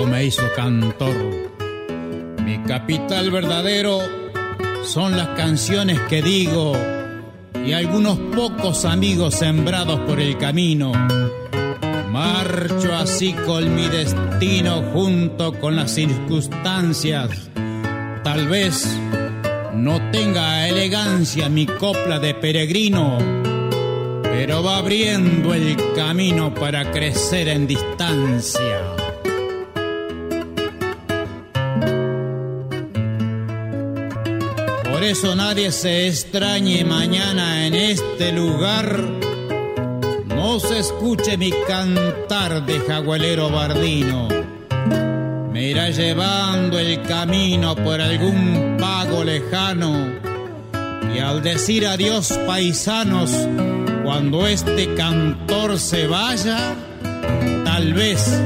Dios me hizo cantor. Mi capital verdadero son las canciones que digo y algunos pocos amigos sembrados por el camino. Marcho así con mi destino junto con las circunstancias. Tal vez no tenga elegancia mi copla de peregrino, pero va abriendo el camino para crecer en distancia. Por eso nadie se extrañe mañana en este lugar no se escuche mi cantar de jaguelero bardino. Me irá llevando el camino por algún pago lejano y al decir adiós paisanos, cuando este cantor se vaya, tal vez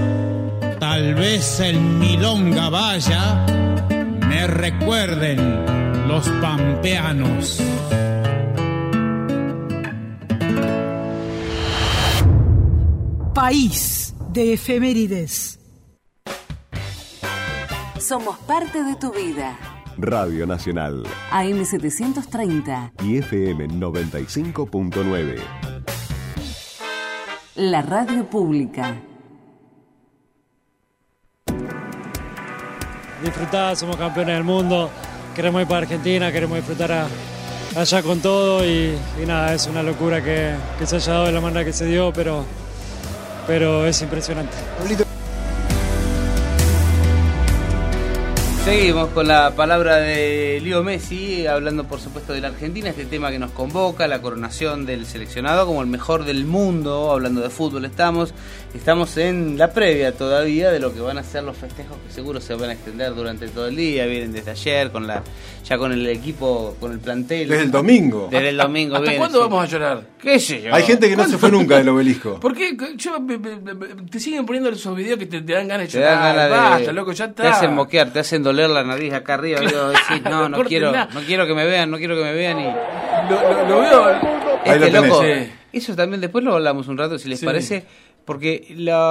en milonga vaya, me recuerden los pampeanos. País de efemérides. Somos parte de tu vida. Radio Nacional. AM 730. Y FM 95.9. La radio pública. Disfrutá, somos campeones del mundo. Queremos ir para Argentina, queremos disfrutar allá con todo y nada, es una locura que se haya dado de la manera que se dio, pero es impresionante. Seguimos con la palabra de Leo Messi, hablando por supuesto de la Argentina, este tema que nos convoca, la coronación del seleccionado como el mejor del mundo, hablando de fútbol estamos en la previa todavía de lo que van a ser los festejos que seguro se van a extender durante todo el día, vienen desde ayer ya con el equipo, con el plantel. Desde el domingo. Desde el domingo. ¿Hasta cuándo vamos a llorar? ¿Qué sé yo? Hay gente que no se fue nunca del obelisco. ¿Por qué? Te siguen poniendo esos videos que te dan ganas de Te dan llorar. ganas Basta, loco, ya está. Te hacen moquear, te hacen doler la nariz acá arriba. Digo, decís, no quiero que me vean, y... Lo veo. Ahí lo tenés. Loco, Sí. eso también después lo hablamos un rato, si les parece, porque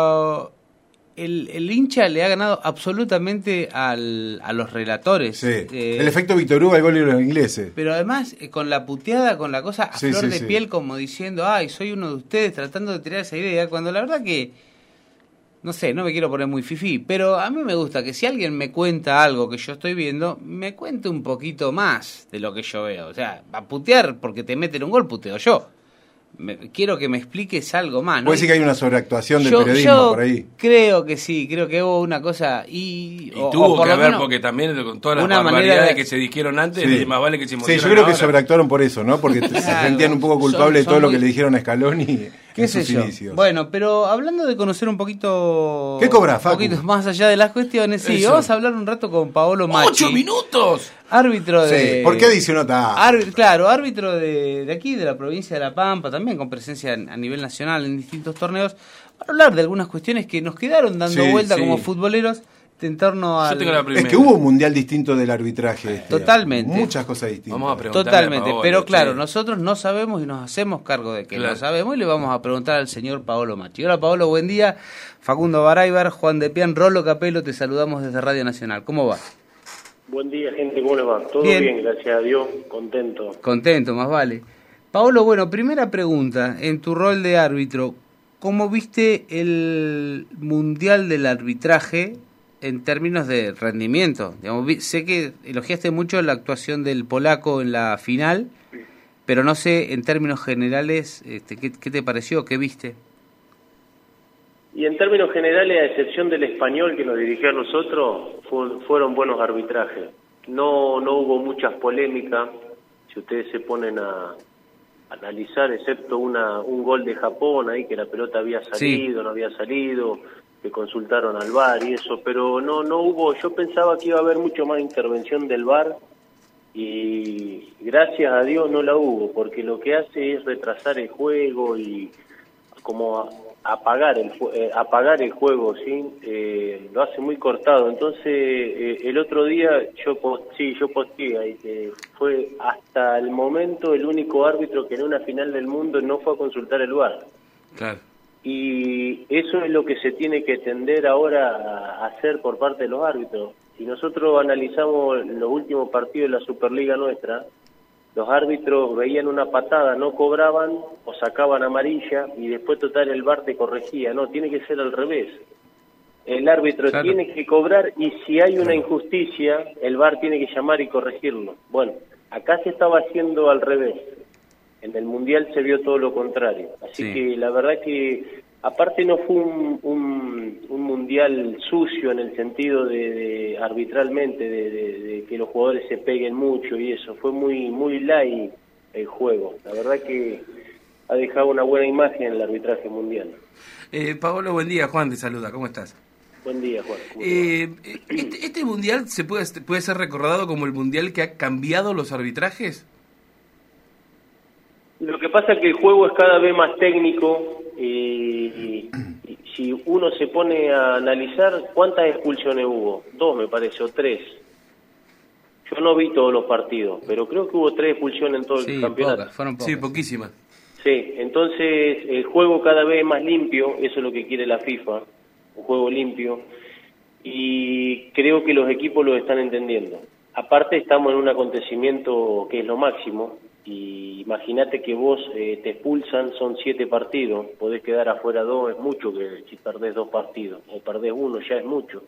el hincha le ha ganado absolutamente a los relatores. Sí. El efecto Víctor Hugo al gol de los ingleses. Pero además, con la puteada, con la cosa a flor de piel, como diciendo, ay, soy uno de ustedes, tratando de tirar esa idea, cuando la verdad que, no sé, no me quiero poner muy fifí, pero a mí me gusta que si alguien me cuenta algo que yo estoy viendo, me cuente un poquito más de lo que yo veo. O sea, a putear porque te meten un gol, puteo yo. Quiero que me expliques algo más, ¿no? Puede decir que hay una sobreactuación del periodismo por ahí. Creo que sí, creo que hubo una cosa y tuvo que haber, porque también con todas las barbaridades que se dijeron antes, más vale que se emocionaron. Sí, yo creo que sobreactuaron por eso, ¿no? Porque se sentían un poco culpables de todo lo que le dijeron a Scaloni en sus inicios. Bueno, pero hablando de conocer un poquito... ¿Qué cobra, Facu? Un poquito más allá de las cuestiones, sí, vamos a hablar un rato con Paolo Macchi. ¡8 minutos! Árbitro de... Sí, ¿por qué adicionó árbitro de aquí, de la provincia de La Pampa, también con presencia a nivel nacional en distintos torneos, para hablar de algunas cuestiones que nos quedaron dando vuelta como futboleros en torno a... Es que hubo un mundial distinto del arbitraje. Totalmente. Muchas cosas distintas. Vamos a preguntarle Totalmente, a Paolo, pero claro, nosotros no sabemos y nos hacemos cargo de que Claro. lo sabemos y le vamos a preguntar al señor Paolo Macchi. Hola Paolo, buen día. Facundo Baraybar, Juan de Pian, Rolo Capelo, te saludamos desde Radio Nacional. ¿Cómo va? Buen día, gente, ¿cómo les va? Todo bien, gracias a Dios, contento. Contento, más vale. Paolo, bueno, primera pregunta, en tu rol de árbitro, ¿cómo viste el Mundial del Arbitraje en términos de rendimiento? Digamos, sé que elogiaste mucho la actuación del polaco en la final, pero no sé, en términos generales, ¿qué te pareció? ¿Qué viste? Y en términos generales, a excepción del español que nos dirigió a nosotros, fueron buenos arbitrajes. No hubo muchas polémicas, si ustedes se ponen a analizar, excepto un gol de Japón ahí, que la pelota había salido, no había salido, que consultaron al VAR y eso, pero no hubo. Yo pensaba que iba a haber mucho más intervención del VAR y gracias a Dios no la hubo, porque lo que hace es retrasar el juego y como apagar el juego, ¿sí? Lo hace muy cortado. Entonces el otro día yo posteé ahí que fue hasta el momento el único árbitro que en una final del mundo no fue a consultar el VAR. Claro. Y eso es lo que se tiene que tender ahora a hacer por parte de los árbitros. Si nosotros analizamos los últimos partidos de la Superliga nuestra, los árbitros veían una patada, no cobraban o sacaban amarilla y después total el VAR te corregía. No, tiene que ser al revés. El árbitro tiene que cobrar y si hay una injusticia, el VAR tiene que llamar y corregirlo. Bueno, acá se estaba haciendo al revés. En el Mundial se vio todo lo contrario. Así que la verdad que, aparte no fue un Mundial sucio en el sentido de arbitralmente, de que los jugadores se peguen mucho y eso. Fue muy light el juego. La verdad que ha dejado una buena imagen en el arbitraje mundial. Paolo, buen día. Juan te saluda. ¿Cómo estás? Buen día, Juan. ¿Este Mundial puede ser recordado como el Mundial que ha cambiado los arbitrajes? Lo que pasa es que el juego es cada vez más técnico y si uno se pone a analizar, ¿cuántas expulsiones hubo? 2 me parece, o 3. Yo no vi todos los partidos, pero creo que hubo 3 expulsiones en todo el campeonato. Fueron pocas. Sí, poquísimas. Sí, entonces el juego cada vez más limpio, eso es lo que quiere la FIFA, un juego limpio, y creo que los equipos lo están entendiendo. Aparte estamos en un acontecimiento que es lo máximo, y imagínate que vos te expulsan, son 7 partidos, podés quedar afuera 2, es mucho que si perdés 2 partidos, o perdés 1 ya es mucho.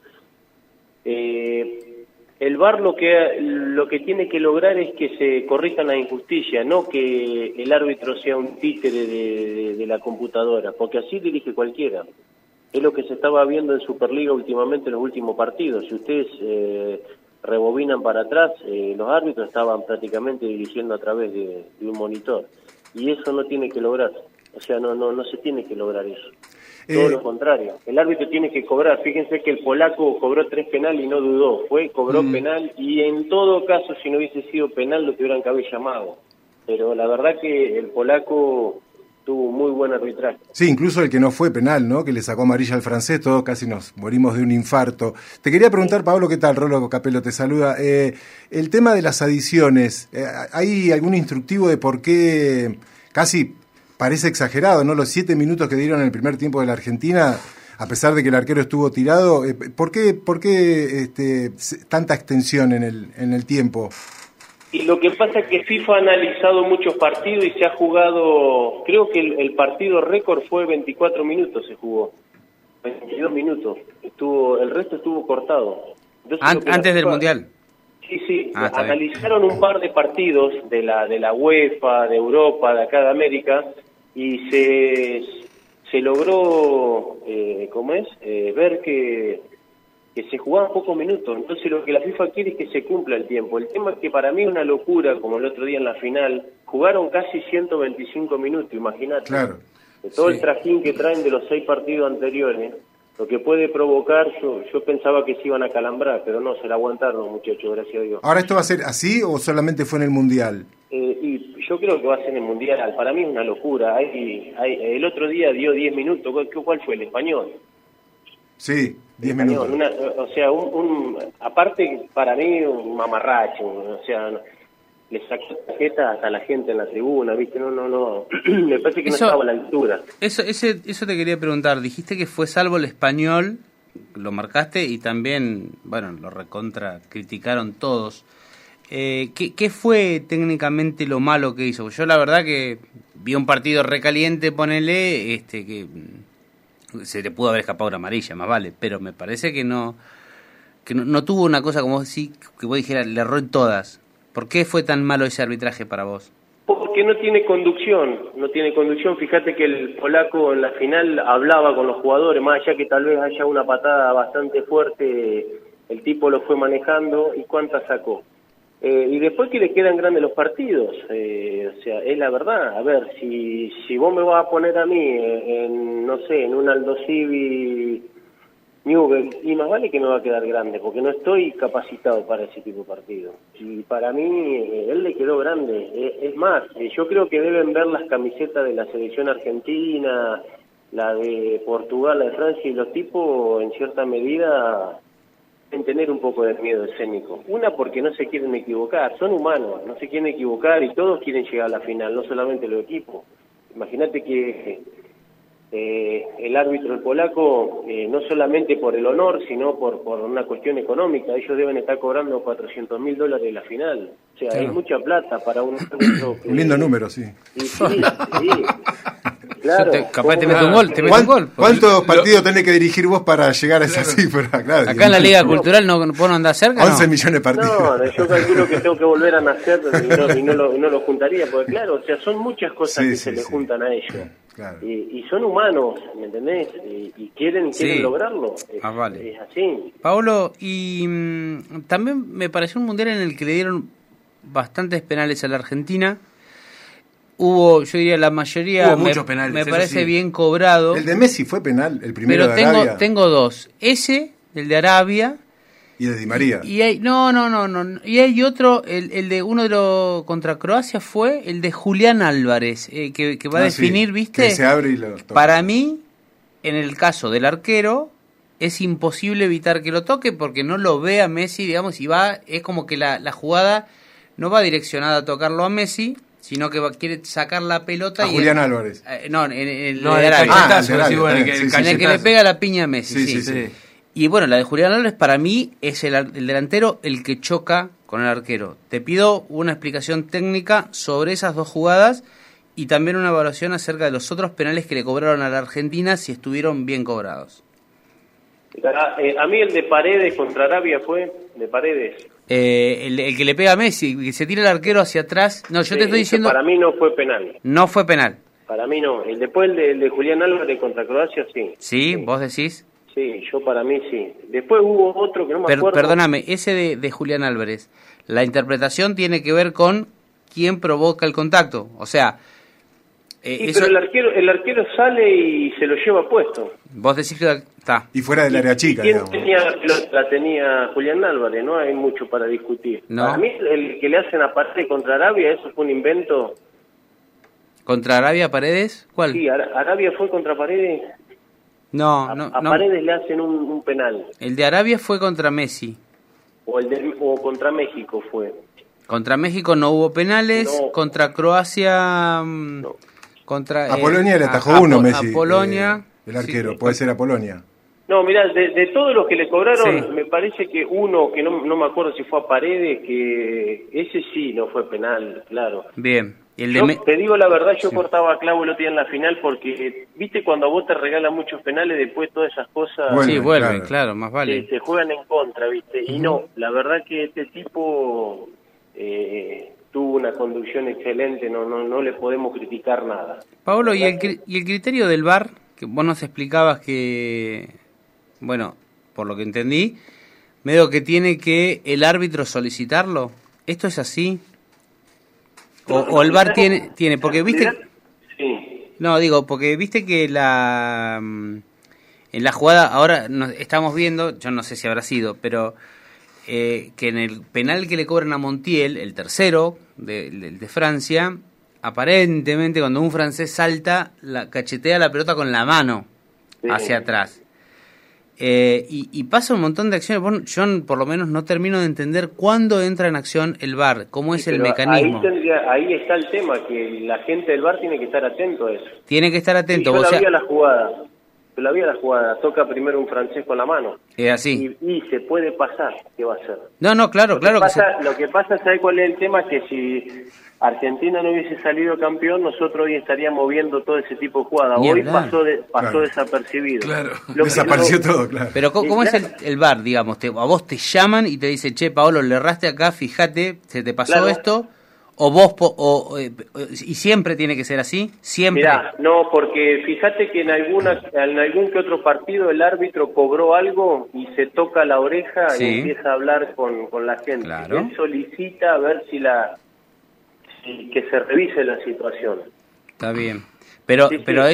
El VAR lo que tiene que lograr es que se corrijan las injusticias, no que el árbitro sea un títere de la computadora, porque así dirige cualquiera. Es lo que se estaba viendo en Superliga últimamente en los últimos partidos. Si ustedes rebobinan para atrás, los árbitros estaban prácticamente dirigiendo a través de un monitor. Y eso no tiene que lograr. O sea, no se tiene que lograr eso. Todo lo contrario. El árbitro tiene que cobrar. Fíjense que el polaco cobró 3 penales y no dudó. Cobró penal y en todo caso, si no hubiese sido penal, lo tuvieran que haber llamado. Pero la verdad que el polaco tuvo muy buen arbitraje. Sí, incluso el que no fue penal, ¿no? Que le sacó amarilla al francés, todos casi nos morimos de un infarto. Te quería preguntar, Paolo, ¿qué tal? Rolo Capello te saluda. El tema de las adiciones, ¿hay algún instructivo de por qué casi parece exagerado, ¿no? Los 7 minutos que dieron en el primer tiempo de la Argentina, a pesar de que el arquero estuvo tirado, ¿por qué tanta extensión en el tiempo? Y lo que pasa es que FIFA ha analizado muchos partidos y se ha jugado, creo que el partido récord fue 24 minutos se jugó, 22 minutos, el resto estuvo cortado. Antes del Mundial. Sí, analizaron un par de partidos de la UEFA, de Europa, de acá de América, y se logró, ver que se jugaban pocos minutos. Entonces lo que la FIFA quiere es que se cumpla el tiempo. El tema es que para mí es una locura, como el otro día en la final, jugaron casi 125 minutos, imagínate. Claro. De todo el trajín que traen de los 6 partidos anteriores, lo que puede provocar, yo pensaba que se iban a calambrar, pero no, se la aguantaron, muchachos, gracias a Dios. ¿Ahora esto va a ser así o solamente fue en el Mundial? Y yo creo que va a ser en el Mundial. Para mí es una locura. El otro día dio 10 minutos. ¿Cuál fue? El español. Sí, 10 minutos. Aparte, para mí, un mamarracho. O sea, le sacó tarjeta hasta la gente en la tribuna, ¿viste? No. Me parece que no estaba a la altura. Eso te quería preguntar. Dijiste que fue salvo el español, lo marcaste, y también, bueno, lo recontra criticaron todos. ¿Qué fue técnicamente lo malo que hizo? Yo la verdad que vi un partido recaliente, ponele, que se le pudo haber escapado una amarilla, más vale, pero me parece que no tuvo una cosa como así, que vos dijeras, le erró en todas. ¿Por qué fue tan malo ese arbitraje para vos? Porque no tiene conducción. Fíjate que el polaco en la final hablaba con los jugadores, más allá que tal vez haya una patada bastante fuerte, el tipo lo fue manejando y cuántas sacó. Y después que le quedan grandes los partidos, es la verdad. A ver, si vos me vas a poner a mí en un Aldo Civi Newell, y más vale que me va a quedar grande, porque no estoy capacitado para ese tipo de partido. Y para mí, él le quedó grande. Es más, yo creo que deben ver las camisetas de la selección argentina, la de Portugal, la de Francia, y los tipos, en cierta medida, en tener un poco de miedo escénico. Una, porque no se quieren equivocar, son humanos, no se quieren equivocar y todos quieren llegar a la final, no solamente los equipos. Imagínate que el árbitro, el polaco, no solamente por el honor, sino por una cuestión económica. Ellos deben estar cobrando $400.000 la final. O sea, claro, es mucha plata para un árbitro. Un lindo número, sí. Sí, claro. Capaz te mete un gol. ¿Cuántos partidos tenés que dirigir vos para llegar a esa cifra? Claro, acá en la Liga Cultural vos no andás cerca, 11 millones de partidos. No, yo calculo que tengo que volver a nacer y no lo juntaría, porque claro, o sea, son muchas cosas que se le juntan a ellos. Claro. Y son humanos, ¿me entendés? Y quieren lograrlo. Vale. Es así. Paolo, y también me pareció un mundial en el que le dieron bastantes penales a la Argentina. Yo diría la mayoría, muchos penales, me parece bien cobrado. El de Messi fue penal, el primero de Arabia. Pero tengo dos. Ese, el de Arabia. Y el de Di María. Y hay, no. Y hay otro, el de uno de los contra Croacia fue el de Julián Álvarez, que va a definir, sí, ¿viste? Que se abre y lo toca. Para mí, en el caso del arquero, es imposible evitar que lo toque porque no lo ve a Messi, digamos, y es como que la jugada no va direccionada a tocarlo a Messi, sino que quiere sacar la pelota. Julián Álvarez. En el que le pega la piña a Messi. Sí. Y bueno, la de Julián Álvarez para mí es el delantero el que choca con el arquero. Te pido una explicación técnica sobre esas dos jugadas y también una evaluación acerca de los otros penales que le cobraron a la Argentina, si estuvieron bien cobrados. A mí el de Paredes contra Arabia fue de Paredes. El que le pega a Messi, que se tira el arquero hacia atrás. No, yo te estoy diciendo... Para mí no fue penal. No fue penal. Para mí no. Después el de Julián Álvarez contra Croacia, sí. ¿Sí? ¿Vos decís? Sí, yo para mí sí. Después hubo otro que no me acuerdo. Perdóname, ese de Julián Álvarez, la interpretación tiene que ver con quién provoca el contacto. O sea... pero el arquero sale y se lo lleva puesto. Vos decís que está. Y fuera del área chica, ¿Quién la tenía Julián Álvarez? No hay mucho para discutir. No. Para mí, el que le hacen a Paredes contra Arabia, eso fue un invento. ¿Contra Arabia Paredes? ¿Cuál? Sí, Arabia fue contra Paredes. No. A Paredes le hacen un penal. El de Arabia fue contra Messi. O contra México fue. Contra México no hubo penales. No. Contra Croacia... No. A Polonia le atajó uno Messi. A Polonia. El arquero, puede ser a Polonia. No, mirá, de todos los que le cobraron, me parece que uno, que no me acuerdo si fue a Paredes, que ese sí no fue penal, claro. Bien. Te digo la verdad, yo cortaba clavo el otro día en la final porque, viste, cuando a vos te regalan muchos penales, después todas esas cosas... Vuelven, claro, más vale. Se juegan en contra, viste. Y no, la verdad que este tipo... tuvo una conducción excelente, no le podemos criticar nada. Paolo, ¿y el criterio del VAR? Que vos nos explicabas que, bueno, por lo que entendí, medio que tiene que el árbitro solicitarlo. ¿Esto es así? ¿O el VAR tiene? Porque viste... Sí. No, digo, porque viste que en la jugada, ahora estamos viendo, yo no sé si habrá sido, pero... que en el penal que le cobran a Montiel, el tercero de Francia, aparentemente cuando un francés salta, cachetea la pelota con la mano hacia atrás. Y pasa un montón de acciones. Yo por lo menos no termino de entender cuándo entra en acción el VAR, cómo es el mecanismo. Ahí está el tema, que la gente del VAR tiene que estar atento a eso. Tiene que estar atento. Yo la vi a la jugada, toca primero un francés con la mano. Es así. Y se puede pasar, ¿qué va a hacer? No, claro. Lo que pasa, ¿sabes cuál es el tema? Que si Argentina no hubiese salido campeón, nosotros hoy estaríamos viendo todo ese tipo de jugadas. Hoy pasó desapercibido. Claro, desapareció todo, claro. Pero ¿cómo es el VAR, digamos? A vos te llaman y te dicen, che, Paolo, le erraste acá, fíjate, se te pasó esto... ¿O vos, y siempre tiene que ser así? ¿Siempre? Mirá, no, porque fíjate que en algún que otro partido el árbitro cobró algo y se toca la oreja y empieza a hablar con la gente. Claro. Él solicita a ver que se revise la situación. Está bien. Pero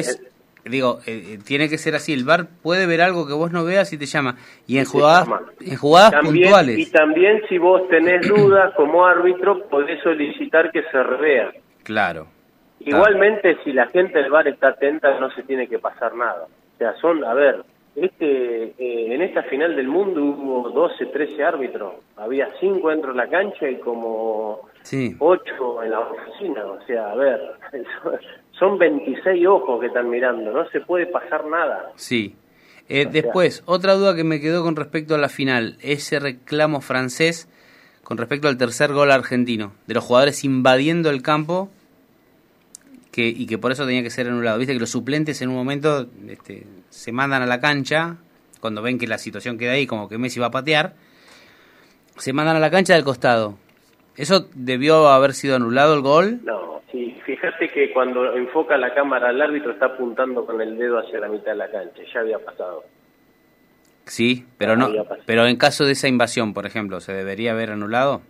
tiene que ser así. El VAR puede ver algo que vos no veas y te llama. Y en jugadas también, puntuales. Y también si vos tenés dudas como árbitro, podés solicitar que se revea. Claro. Igualmente, si la gente del VAR está atenta, no se tiene que pasar nada. O sea, en esta final del mundo hubo 12, 13 árbitros. Había 5 dentro de la cancha y como 8 en la oficina. O sea, son 26 ojos que están mirando, no se puede pasar nada. Sí. Después, otra duda que me quedó con respecto a la final, ese reclamo francés con respecto al tercer gol argentino, de los jugadores invadiendo el campo y que por eso tenía que ser anulado. Viste que los suplentes en un momento se mandan a la cancha, cuando ven que la situación queda ahí, como que Messi va a patear, se mandan a la cancha del costado. ¿Eso debió haber sido anulado el gol? No, sí, fíjate que cuando enfoca la cámara al árbitro está apuntando con el dedo hacia la mitad de la cancha, ya había pasado. Sí, pero no, pero en caso de esa invasión, por ejemplo, ¿se debería haber anulado?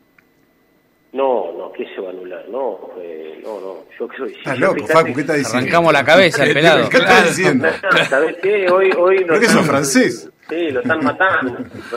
No, ¿qué se va a anular? No, yo creo que... Estás loco, Facu, ¿qué estás diciendo? Arrancamos la cabeza, el pelado. ¿Qué estás diciendo? ¿Sabés qué? Hoy ¿Por qué sos francés? Sí, lo están matando.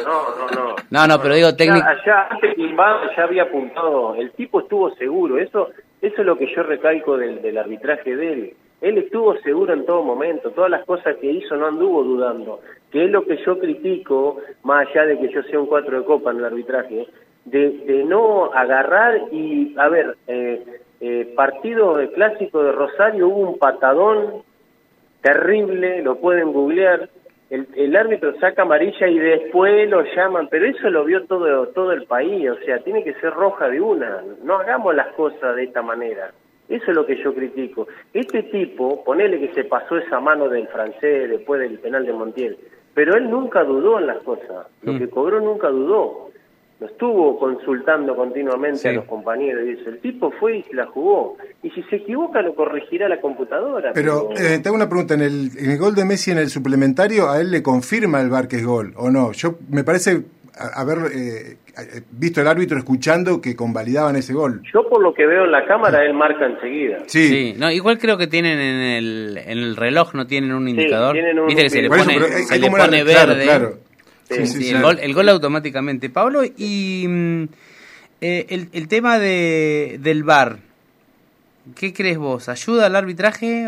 No, pero digo técnico... Allá, antes que invada, ya había apuntado, el tipo estuvo seguro, eso es lo que yo recalco del arbitraje de él. Él estuvo seguro en todo momento, todas las cosas que hizo no anduvo dudando, que es lo que yo critico, más allá de que yo sea un 4 de copa en el arbitraje, de no agarrar y, a ver, partido clásico de Rosario, hubo un patadón terrible, lo pueden googlear, el árbitro saca amarilla y después lo llaman, pero eso lo vio todo el país, o sea, tiene que ser roja de una, no hagamos las cosas de esta manera. Eso es lo que yo critico. Este tipo, ponele que se pasó esa mano del francés después del penal de Montiel, pero él nunca dudó en las cosas. Lo que cobró nunca dudó. No estuvo consultando continuamente a los compañeros y eso. El tipo fue y se la jugó. Y si se equivoca lo corregirá la computadora. Pero te hago una pregunta. En el gol de Messi en el suplementario, ¿a él le confirma el VAR que es gol o no? Yo me parece haber visto el árbitro escuchando que convalidaban ese gol. Yo por lo que veo en la cámara, él marca enseguida. Sí. No, igual creo que tienen en el reloj, no tienen un indicador. Viste que se le pone verde. Claro. Sí. El gol automáticamente. Pablo, y el tema del VAR, ¿qué crees vos? ¿Ayuda al arbitraje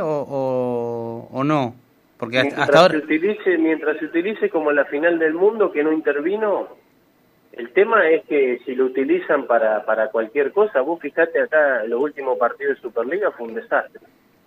o no? Porque hasta ahora... Mientras se utilice como la final del mundo, que no intervino, el tema es que si lo utilizan para cualquier cosa, vos fijate acá, los últimos partidos de Superliga fue un desastre.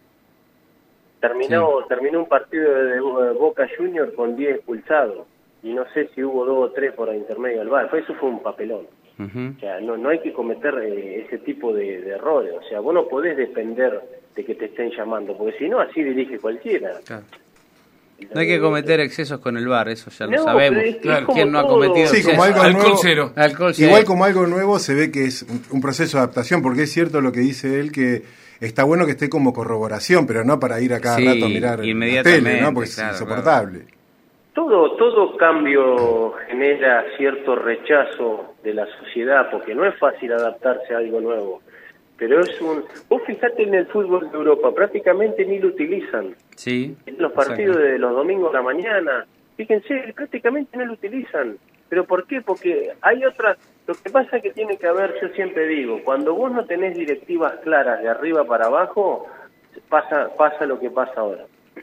Terminó un partido de Boca Junior con 10 expulsados, y no sé si hubo 2 o 3 por intermedio del VAR, eso fue un papelón. O sea, no hay que cometer ese tipo de errores, o sea, vos no podés depender de que te estén llamando, porque si no, así dirige cualquiera. Claro. No hay que cometer excesos con el VAR, eso ya lo sabemos. ¿Quién no ha todo. cometido excesos? Como algo Alcohol nuevo, cero. Alcohol cero. Igual como algo nuevo se ve que es un proceso de adaptación, porque es cierto lo que dice él, que está bueno que esté como corroboración, pero no para ir a cada rato a mirar la tele, ¿no? Porque es insoportable. Todo cambio genera cierto rechazo de la sociedad, porque no es fácil adaptarse a algo nuevo. Pero vos fijate en el fútbol de Europa, prácticamente ni lo utilizan. Sí. En los partidos de los domingos a la mañana, fíjense, prácticamente no lo utilizan. ¿Pero por qué? Porque hay otras... Lo que pasa es que tiene que haber, yo siempre digo, cuando vos no tenés directivas claras de arriba para abajo, pasa lo que pasa ahora.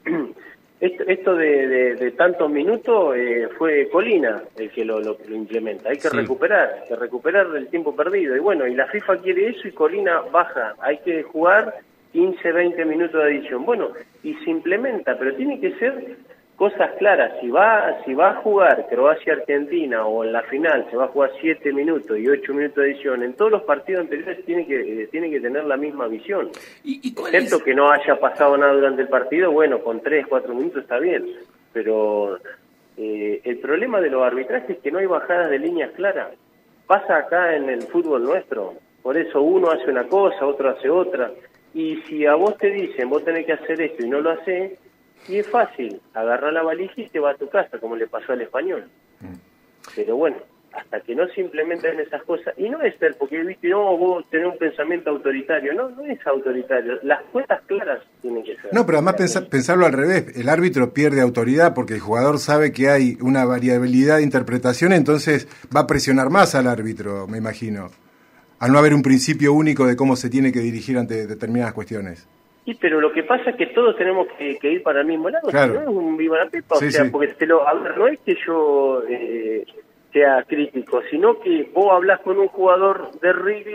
Esto de tantos minutos fue Colina el que lo implementa. Hay que recuperar el tiempo perdido. Y bueno, y la FIFA quiere eso y Colina baja. Hay que jugar 15, 20 minutos de adición. Bueno, y se implementa, pero tiene que ser cosas claras. Si va a jugar Croacia-Argentina o en la final se va a jugar 7 minutos y 8 minutos de adición, en todos los partidos anteriores tiene que tener la misma visión. Excepto que no haya pasado nada durante el partido, bueno, con 3, 4 minutos está bien. Pero el problema de los arbitrajes es que no hay bajadas de líneas claras. Pasa acá en el fútbol nuestro. Por eso uno hace una cosa, otro hace otra. Y si a vos te dicen, vos tenés que hacer esto y no lo hacés, y es fácil, agarrar la valija y te va a tu casa, como le pasó al Español. Pero bueno, hasta que no se implementen esas cosas, y no es ser, porque viste, no, vos tenés un pensamiento autoritario, no es autoritario, las cuentas claras tienen que ser. No, pero además pensarlo al revés, el árbitro pierde autoridad porque el jugador sabe que hay una variabilidad de interpretación, entonces va a presionar más al árbitro, me imagino, al no haber un principio único de cómo se tiene que dirigir ante determinadas cuestiones. Sí, pero lo que pasa es que todos tenemos que ir para el mismo lado, claro. No es un viva la pepa, sí, o sea, sí. Porque a ver, no es que yo sea crítico, sino que vos hablás con un jugador de Riglo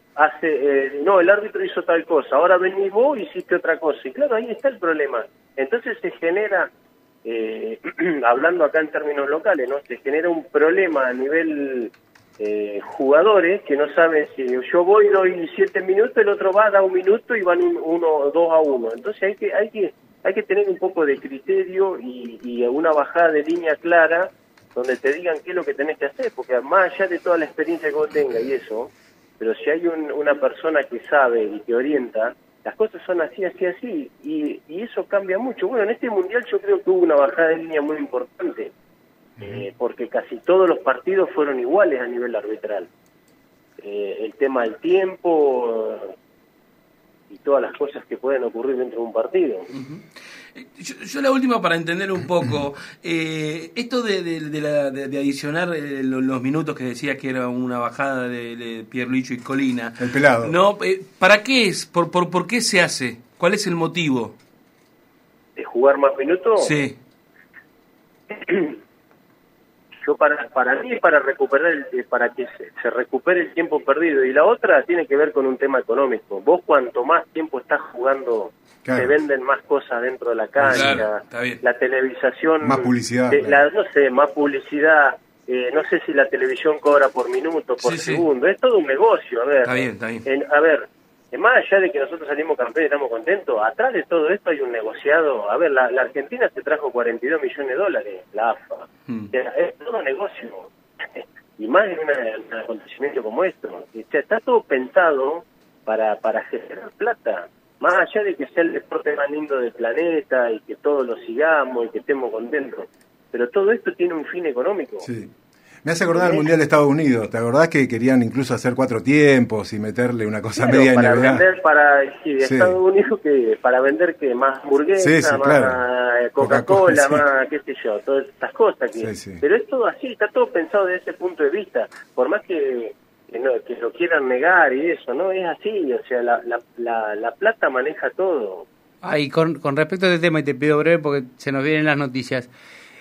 no, el árbitro hizo tal cosa, ahora venís vos y hiciste otra cosa. Y claro, ahí está el problema. Entonces se genera, hablando acá en términos locales, ¿no? Se genera un problema a nivel jugadores que no saben si yo voy, doy 7 minutos, el otro va, da 1 minuto y van 2-1. Entonces hay que tener un poco de criterio y una bajada de línea clara donde te digan qué es lo que tenés que hacer, porque más allá de toda la experiencia que vos tengas y eso, pero si hay una persona que sabe y que orienta, las cosas son así, y eso cambia mucho. Bueno, en este Mundial yo creo que hubo una bajada de línea muy importante, porque casi todos los partidos fueron iguales a nivel arbitral. El tema del tiempo y todas las cosas que pueden ocurrir dentro de un partido. Yo la última para entender un poco, esto de adicionar los minutos que decía que era una bajada de Pierluigi y Colina. El pelado. No, ¿para qué es? ¿Por qué se hace? ¿Cuál es el motivo? ¿De jugar más minutos? Sí. Yo para mí es para recuperar para que se recupere el tiempo perdido, y la otra tiene que ver con un tema económico. Vos cuanto más tiempo estás jugando, claro, se venden más cosas dentro de la cancha, claro, está bien. La televisación, más publicidad, claro. No sé, más publicidad, no sé si la televisión cobra por minuto, por segundo, es todo un negocio. A ver, está bien. A ver, más allá de que nosotros salimos campeones y estamos contentos, atrás de todo esto hay un negociado. A ver, la Argentina se trajo $42 millones, la AFA. Es todo negocio. Y más en un acontecimiento como esto. O sea, está todo pensado para generar plata. Más allá de que sea el deporte más lindo del planeta y que todos lo sigamos y que estemos contentos. Pero todo esto tiene un fin económico. Sí. Me hace acordar el Mundial de Estados Unidos. ¿Te acordás que querían incluso hacer 4 tiempos y meterle una cosa media para NBA? Vender Estados Unidos, que para vender que más hamburguesa, más claro, Coca-Cola, más qué sé yo, todas estas cosas. Sí. Pero es todo así, está todo pensado desde ese punto de vista. Por más que lo quieran negar y eso, no es así. O sea, la plata maneja todo. Y con respecto a este tema, y te pido breve porque se nos vienen las noticias.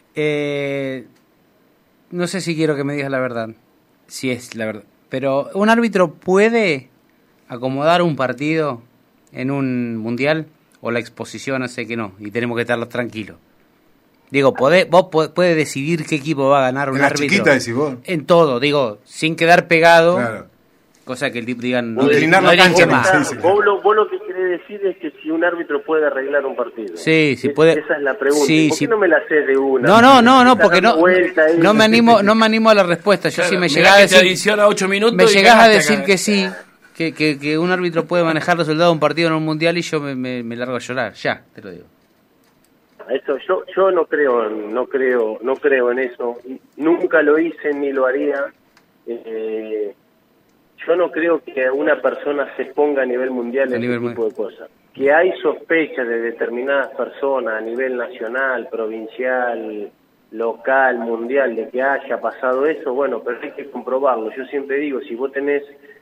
No sé si quiero que me digas la verdad, si es la verdad, pero ¿un árbitro puede acomodar un partido en un mundial? ¿O la exposición hace que no? Y tenemos que estar tranquilos. Digo, vos podés decidir qué equipo va a ganar un árbitro. En la chiquita, decís vos. En todo, digo, sin quedar pegado. Claro. Cosa que el tipo digan, no más. Vos lo que querés decir es que si un árbitro puede arreglar un partido. Sí, puede. Esa es la pregunta. Sí, ¿Por qué no me la haces de una? No, porque no me animo a la respuesta. Yo claro, si me llegás a decir, adiciona 8 minutos me llegás a decir que sí, que un árbitro puede manejar el resultado de un partido en un mundial, y yo me largo a llorar, ya, te lo digo. Eso yo no creo en eso. Nunca lo hice ni lo haría. Yo no creo que una persona se ponga a nivel mundial en ese tipo de cosas. Que hay sospechas de determinadas personas a nivel nacional, provincial, local, mundial, de que haya pasado eso, bueno, pero hay que comprobarlo. Yo siempre digo, si vos tenés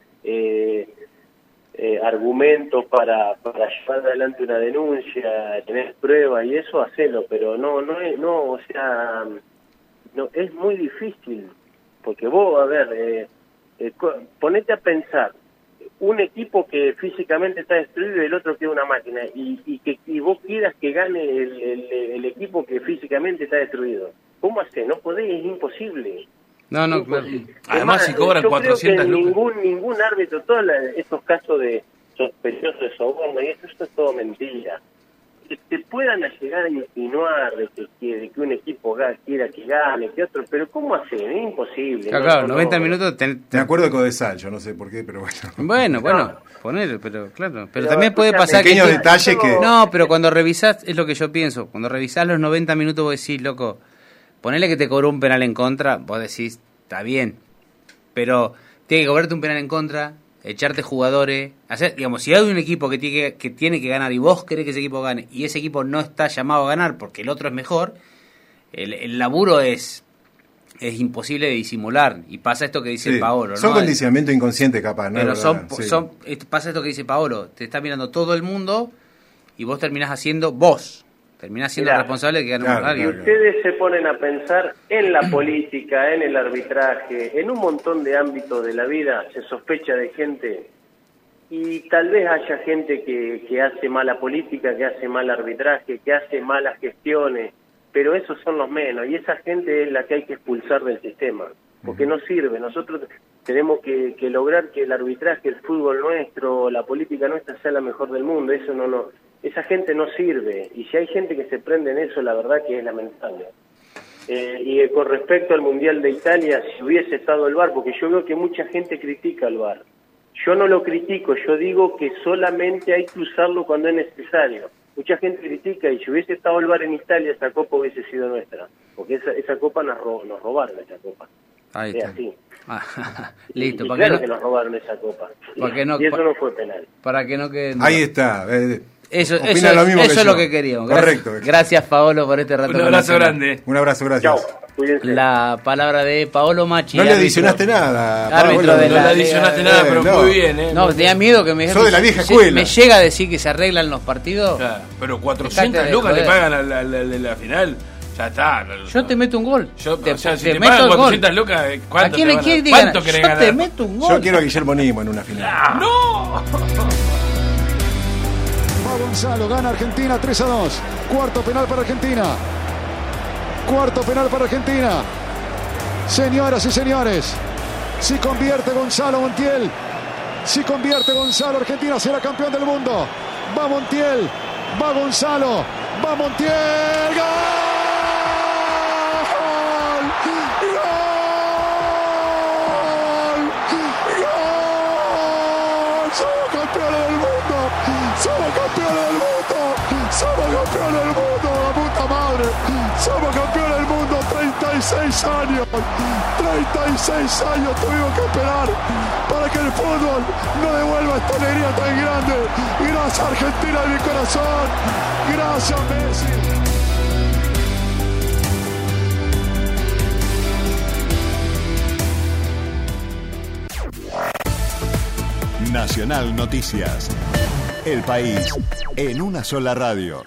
argumentos para llevar adelante una denuncia, tenés pruebas y eso, hacelo, pero o sea, no es muy difícil, porque vos, a ver, ponete a pensar, un equipo que físicamente está destruido y el otro que es una máquina, y vos quieras que gane el equipo que físicamente está destruido. ¿Cómo hace? No podés, es imposible. No, claro. Además, si cobran 400 lucas. Ningún árbitro, todos estos casos de sospechosos de soborno y esto es todo mentira. Que te puedan llegar a insinuar de que un equipo quiera que gane, que otro, pero ¿cómo hacen? Es imposible. Claro, 90 minutos... Me acuerdo de Codesal, yo no sé por qué, pero bueno. Bueno, poner, pero claro. Pero también puede pasar pequeños detalles que... No, pero cuando revisás, es lo que yo pienso, cuando revisás los 90 minutos vos decís, loco, ponele que te cobró un penal en contra, vos decís, está bien, pero tiene que cobrarte un penal en contra, echarte jugadores, digamos, si hay un equipo que tiene que ganar y vos querés que ese equipo gane y ese equipo no está llamado a ganar porque el otro es mejor, el laburo es imposible de disimular, y pasa esto que dice Paolo, ¿no? Son condicionamiento inconsciente capaz, ¿no? Pero pasa esto que dice Paolo, te está mirando todo el mundo y vos terminás siendo responsable de que gane un árbitro. Y ustedes se ponen a pensar en la política, en el arbitraje, en un montón de ámbitos de la vida, se sospecha de gente y tal vez haya gente que hace mala política, que hace mal arbitraje, que hace malas gestiones, pero esos son los menos, y esa gente es la que hay que expulsar del sistema, porque no sirve. Nosotros tenemos que lograr que el arbitraje, el fútbol nuestro, la política nuestra sea la mejor del mundo. Eso no, esa gente no sirve, y si hay gente que se prende en eso, la verdad que es lamentable. Y con respecto al Mundial de Italia, si hubiese estado el VAR, porque yo veo que mucha gente critica al VAR, yo no lo critico, yo digo que solamente hay que usarlo cuando es necesario. Mucha gente critica, y si hubiese estado el VAR en Italia, esa copa hubiese sido nuestra, porque esa copa nos robaron esa copa. Ahí es está. así. Listo. Y para claro que nos robaron esa copa. No, y eso no fue penal. Para que no quede... Ahí está. Eso lo mismo es yo. lo que queríamos. Correcto. Gracias, Paolo, por este rato. Un abrazo grande. Un abrazo, gracias. Chao, cuídense. La palabra de Paolo Macchi. No le adicionaste nada. Árbitro Paolo. de No la le adicionaste nada, pero no. muy bien, No, tenía miedo que me Sos de la vieja escuela. Me llega a decir que se arreglan los partidos. Claro, pero Dejate 400 de lucas le joder. pagan a la final. Ya está. Yo te meto un gol. Si te meto pagan el gol. 400 lucas, ¿cuánto ¿A quién te le van quieres ¿Cuánto querés Yo ganar? te meto un gol. Yo quiero a Guillermo Nimo en una final. ¡No! Va Gonzalo, gana Argentina 3-2. Cuarto penal para Argentina. Cuarto penal para Argentina. Señoras y señores, si convierte Gonzalo Montiel, si convierte Gonzalo, Argentina será campeón del mundo. Va Montiel, va Gonzalo, va Montiel. ¡Gol! ¡Gol! ¡Gol! ¡Somos campeones del mundo! ¡Somos campeones del mundo! ¡Somos campeones del mundo! ¡La puta madre! ¡Somos campeones del mundo! 36 años. 36 años tuvimos que esperar para que el fútbol no devuelva esta alegría tan grande. Gracias Argentina de mi corazón. Gracias Messi. Nacional Noticias. El país en una sola radio.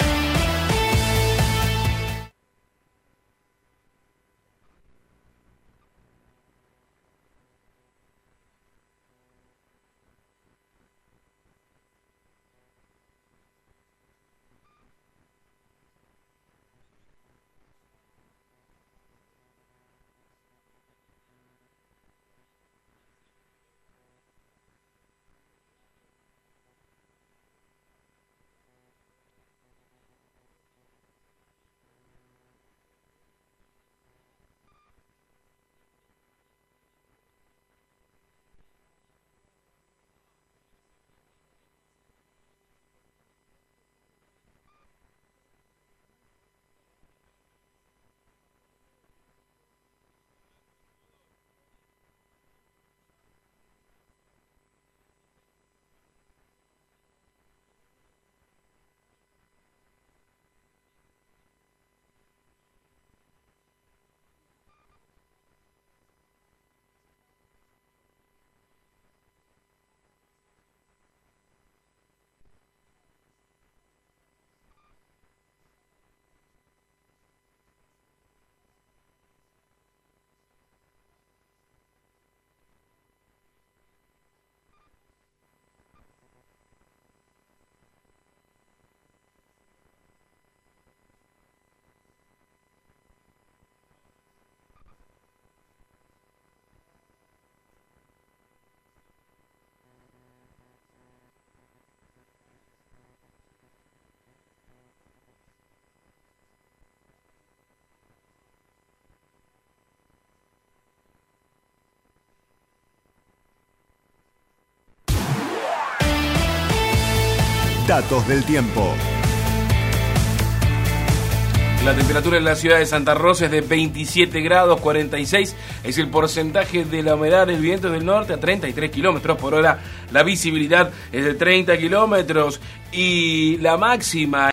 Datos del tiempo. La temperatura en la ciudad de Santa Rosa es de 27 grados 46. Es el porcentaje de la humedad. El viento es del norte a 33 kilómetros por hora. La visibilidad es de 30 kilómetros. Y la máxima